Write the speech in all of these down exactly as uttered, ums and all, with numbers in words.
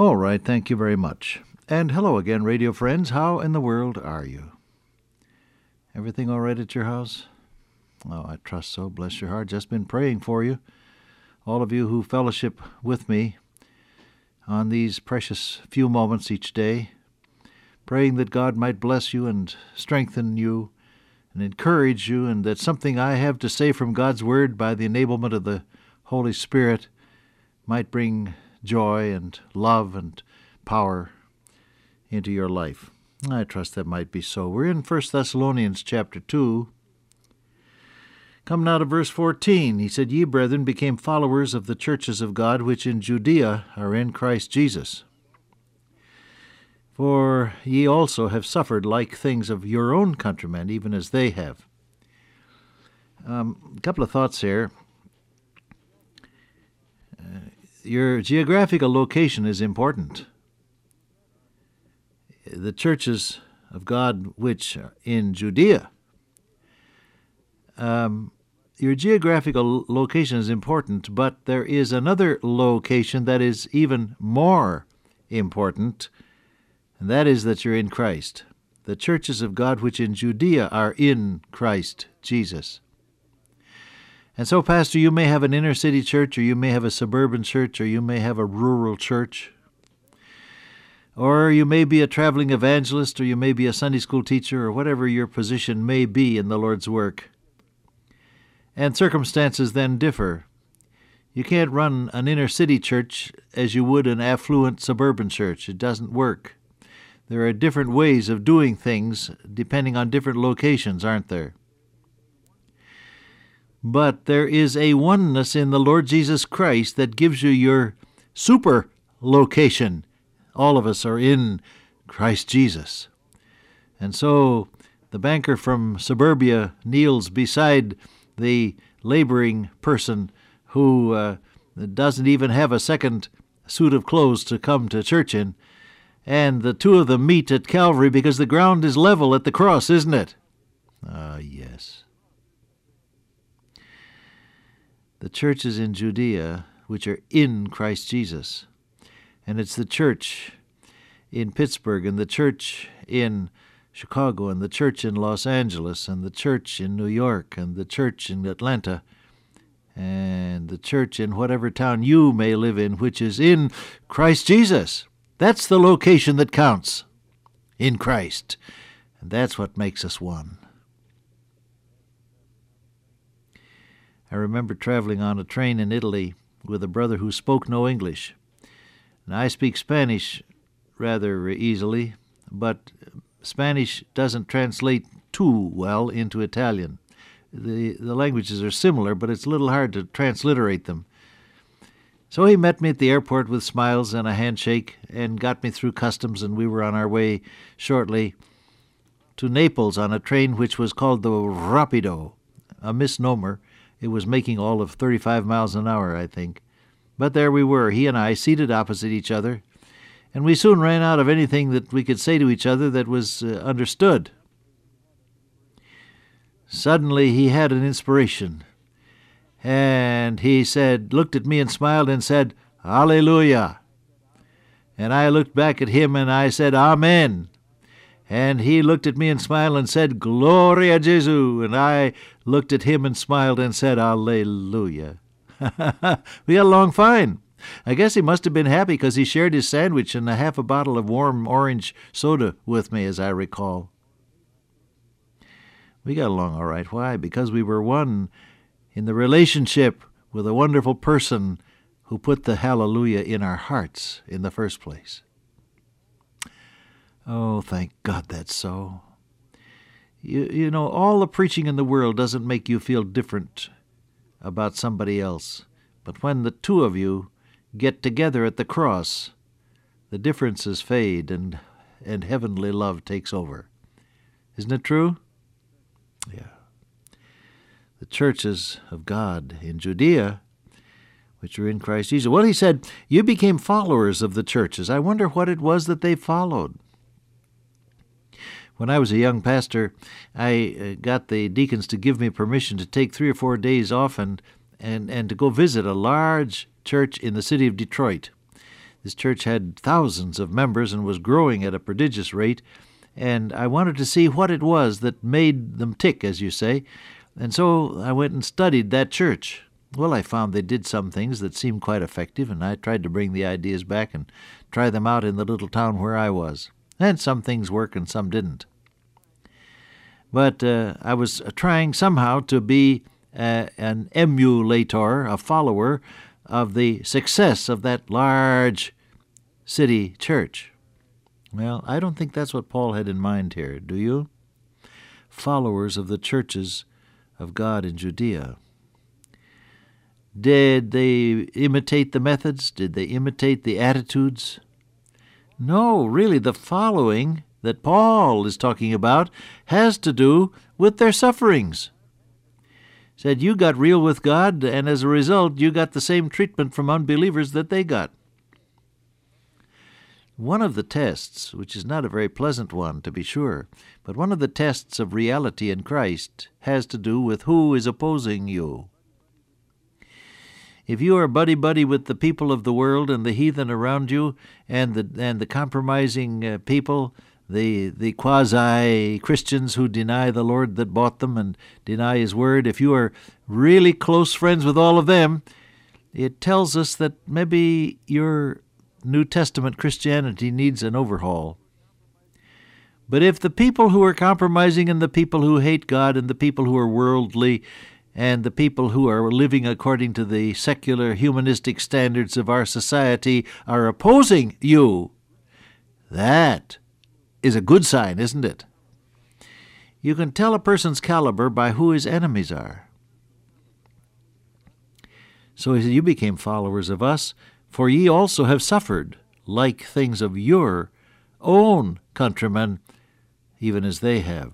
All right, thank you very much. And hello again, radio friends. How in the world are you? Everything all right at your house? Oh, I trust so. Bless your heart. Just been praying for you. All of you who fellowship with me on these precious few moments each day, praying that God might bless you and strengthen you and encourage you, and that something I have to say from God's Word by the enablement of the Holy Spirit might bring joy and love and power into your life. I trust that might be so. We're in First Thessalonians chapter two. Come now to verse fourteen. He said, Ye, brethren, became followers of the churches of God which in Judea are in Christ Jesus. For ye also have suffered like things of your own countrymen, even as they have. Um, a couple of thoughts here. Uh, your geographical location is important. The churches of God which are in Judea. Um, your geographical location is important, but there is another location that is even more important, and that is that you're in Christ. The churches of God which in Judea are in Christ Jesus. And so, Pastor, you may have an inner city church, or you may have a suburban church, or you may have a rural church, or you may be a traveling evangelist, or you may be a Sunday school teacher, or whatever your position may be in the Lord's work. And circumstances then differ. You can't run an inner city church as you would an affluent suburban church. It doesn't work. There are different ways of doing things depending on different locations, aren't there? But there is a oneness in the Lord Jesus Christ that gives you your super location. All of us are in Christ Jesus. And so the banker from suburbia kneels beside the laboring person who uh, doesn't even have a second suit of clothes to come to church in, and the two of them meet at Calvary because the ground is level at the cross, isn't it? Ah, yes. The churches in Judea, which are in Christ Jesus, and it's the church in Pittsburgh, and the church in Chicago, and the church in Los Angeles, and the church in New York, and the church in Atlanta, and the church in whatever town you may live in, which is in Christ Jesus. That's the location that counts, in Christ. And that's what makes us one. I remember traveling on a train in Italy with a brother who spoke no English. And I speak Spanish rather easily, but Spanish doesn't translate too well into Italian. The, the languages are similar, but it's a little hard to transliterate them. So he met me at the airport with smiles and a handshake and got me through customs, and we were on our way shortly to Naples on a train which was called the Rapido, a misnomer. It was making all of thirty-five miles an hour, I think. But there we were, he and I, seated opposite each other, and we soon ran out of anything that we could say to each other that was uh, understood. Suddenly he had an inspiration, and he said, looked at me and smiled and said, Hallelujah. And I looked back at him and I said, Amen. And he looked at me and smiled and said, Gloria Jesu. And I looked at him and smiled and said, Alleluia. We got along fine. I guess he must have been happy because he shared his sandwich and a half a bottle of warm orange soda with me, as I recall. We got along all right. Why? Because we were one in the relationship with a wonderful person who put the hallelujah in our hearts in the first place. Oh, thank God that's so. You, you know, all the preaching in the world doesn't make you feel different about somebody else. But when the two of you get together at the cross, the differences fade and, and heavenly love takes over. Isn't it true? Yeah. The churches of God in Judea, which are in Christ Jesus. Well, he said, you became followers of the churches. I wonder what it was that they followed. When I was a young pastor, I got the deacons to give me permission to take three or four days off and, and, and to go visit a large church in the city of Detroit. This church had thousands of members and was growing at a prodigious rate, and I wanted to see what it was that made them tick, as you say, and so I went and studied that church. Well, I found they did some things that seemed quite effective, and I tried to bring the ideas back and try them out in the little town where I was. And some things worked and some didn't. But uh, I was trying somehow to be uh, an emulator, a follower of the success of that large city church. Well, I don't think that's what Paul had in mind here, do you? Followers of the churches of God in Judea. Did they imitate the methods? Did they imitate the attitudes? No, really, the following that Paul is talking about has to do with their sufferings. Said you got real with God, and as a result, you got the same treatment from unbelievers that they got. One of the tests, which is not a very pleasant one to be sure, but one of the tests of reality in Christ has to do with who is opposing you. If you are buddy-buddy with the people of the world and the heathen around you and the and the compromising uh, people, the the quasi-Christians who deny the Lord that bought them and deny His word, if you are really close friends with all of them, it tells us that maybe your New Testament Christianity needs an overhaul. But if the people who are compromising and the people who hate God and the people who are worldly and the people who are living according to the secular humanistic standards of our society are opposing you, that is a good sign, isn't it? You can tell a person's caliber by who his enemies are. So he said, you became followers of us, for ye also have suffered like things of your own countrymen, even as they have.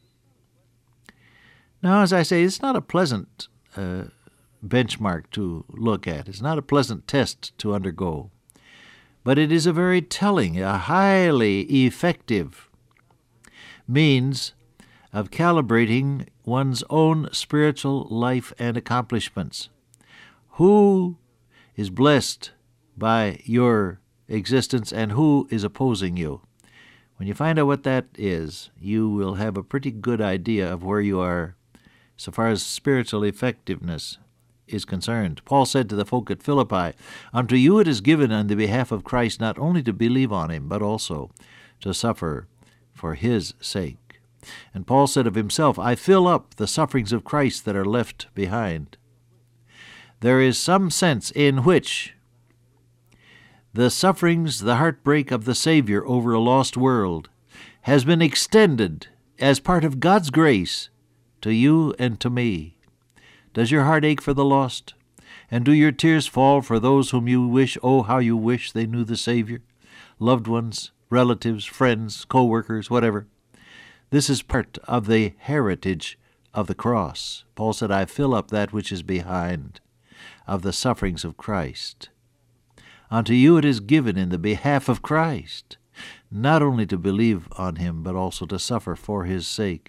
Now, as I say, it's not a pleasant uh, benchmark to look at. It's not a pleasant test to undergo. But it is a very telling, a highly effective means of calibrating one's own spiritual life and accomplishments. Who is blessed by your existence and who is opposing you? When you find out what that is, you will have a pretty good idea of where you are so far as spiritual effectiveness is concerned. Paul said to the folk at Philippi, unto you it is given on the behalf of Christ not only to believe on him, but also to suffer for his sake. And Paul said of himself, I fill up the sufferings of Christ that are left behind. There is some sense in which the sufferings, the heartbreak of the Savior over a lost world has been extended as part of God's grace to you and to me. Does your heart ache for the lost? And do your tears fall for those whom you wish, oh, how you wish they knew the Savior? Loved ones, relatives, friends, co-workers, whatever. This is part of the heritage of the cross. Paul said, I fill up that which is behind of the sufferings of Christ. Unto you it is given in the behalf of Christ, not only to believe on him, but also to suffer for his sake.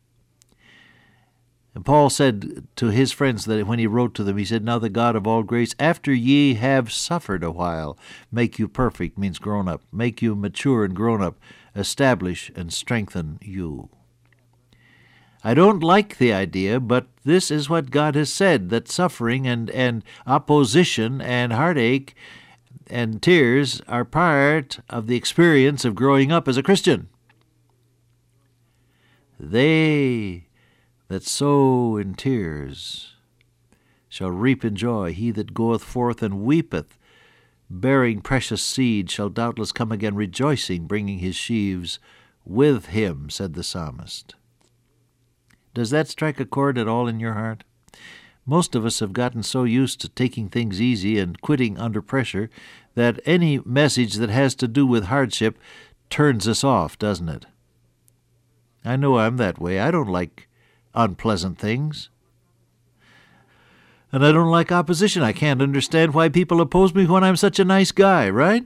And Paul said to his friends that when he wrote to them, he said, now the God of all grace, after ye have suffered a while, make you perfect, means grown up, make you mature and grown up, establish and strengthen you. I don't like the idea, but this is what God has said, that suffering and, and opposition and heartache and tears are part of the experience of growing up as a Christian. They that sow in tears shall reap in joy. He that goeth forth and weepeth, bearing precious seed, shall doubtless come again rejoicing, bringing his sheaves with him, said the psalmist. Does that strike a chord at all in your heart? Most of us have gotten so used to taking things easy and quitting under pressure that any message that has to do with hardship turns us off, doesn't it? I know I'm that way. I don't like unpleasant things. And I don't like opposition. I can't understand why people oppose me when I'm such a nice guy, right?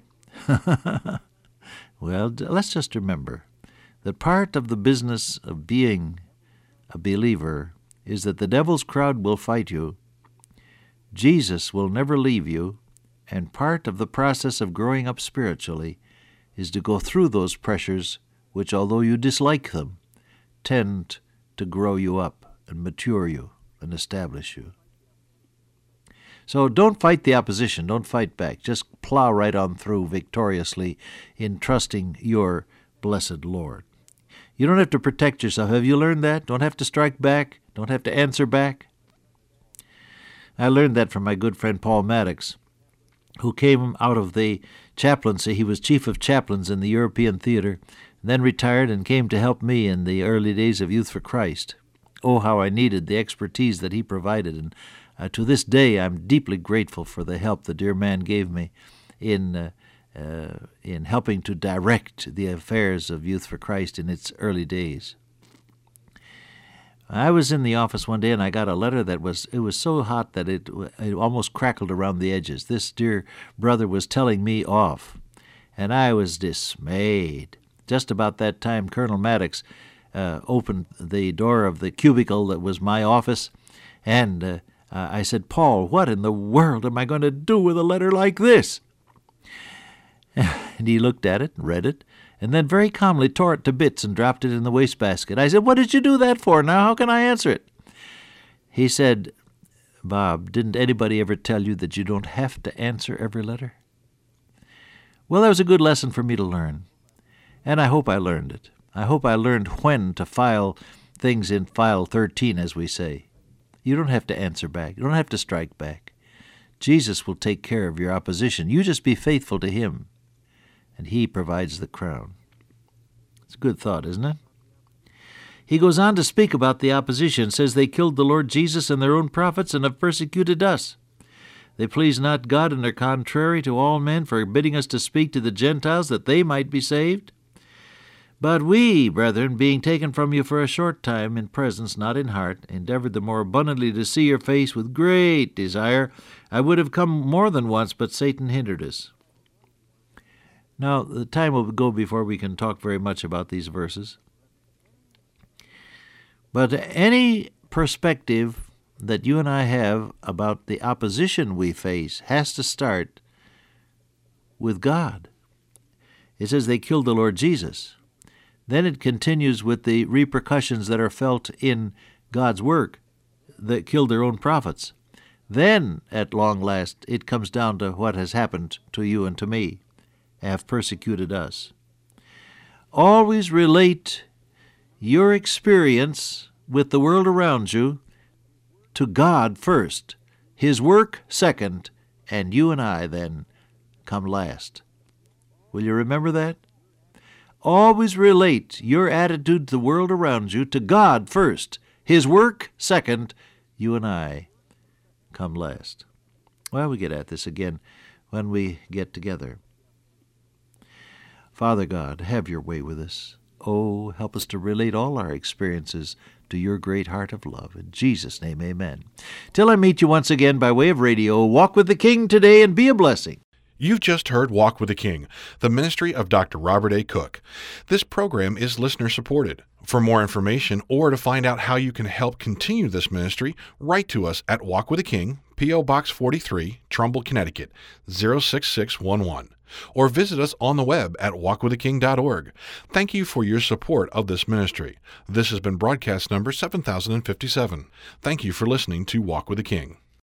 Well, let's just remember that part of the business of being a believer is that the devil's crowd will fight you, Jesus will never leave you, And part of the process of growing up spiritually is to go through those pressures which, although you dislike them, tend to grow you up and mature you and establish you. So don't fight the opposition. Don't fight back. Just plow right on through victoriously in trusting your blessed Lord. You don't have to protect yourself. Have you learned that? Don't have to strike back. Don't have to answer back. I learned that from my good friend Paul Maddox, who came out of the chaplaincy. He was chief of chaplains in the European Theater, then retired and came to help me in the early days of Youth for Christ. Oh, how I needed the expertise that he provided, and uh, to this day I'm deeply grateful for the help the dear man gave me in uh, uh, in helping to direct the affairs of Youth for Christ in its early days. I was in the office one day and I got a letter that was, it was so hot that it, it almost crackled around the edges. This dear brother was telling me off, and I was dismayed. Just about that time, Colonel Maddox uh, opened the door of the cubicle that was my office, and uh, uh, I said, "Paul, what in the world am I going to do with a letter like this?" And he looked at it and read it, and then very calmly tore it to bits and dropped it in the wastebasket. I said, "What did you do that for? Now how can I answer it?" He said, "Bob, didn't anybody ever tell you that you don't have to answer every letter?" Well, that was a good lesson for me to learn, and I hope I learned it. I hope I learned when to file things in file thirteen, as we say. You don't have to answer back. You don't have to strike back. Jesus will take care of your opposition. You just be faithful to Him, and He provides the crown. It's a good thought, isn't it? He goes on to speak about the opposition, says they killed the Lord Jesus and their own prophets and have persecuted us. They please not God and are contrary to all men, forbidding us to speak to the Gentiles that they might be saved. But we, brethren, being taken from you for a short time in presence, not in heart, endeavored the more abundantly to see your face with great desire. I would have come more than once, but Satan hindered us. Now, the time will go before we can talk very much about these verses. But any perspective that you and I have about the opposition we face has to start with God. It says they killed the Lord Jesus. Then it continues with the repercussions that are felt in God's work that killed their own prophets. Then, at long last, it comes down to what has happened to you and to me, have persecuted us. Always relate your experience with the world around you to God first, His work second, and you and I then come last. Will you remember that? Always relate your attitude to the world around you to God first, His work second, you and I come last. Well, we get at this again when we get together. Father God, have your way with us. Oh, help us to relate all our experiences to your great heart of love. In Jesus' name, amen. Till I meet you once again by way of radio, walk with the King today and be a blessing. You've just heard Walk with the King, the ministry of Doctor Robert A. Cook. This program is listener-supported. For more information or to find out how you can help continue this ministry, write to us at Walk with the King, P O. Box forty-three, Trumbull, Connecticut, zero six six one one. Or visit us on the web at walk with the king dot org. Thank you for your support of this ministry. This has been broadcast number seven thousand fifty-seven. Thank you for listening to Walk with the King.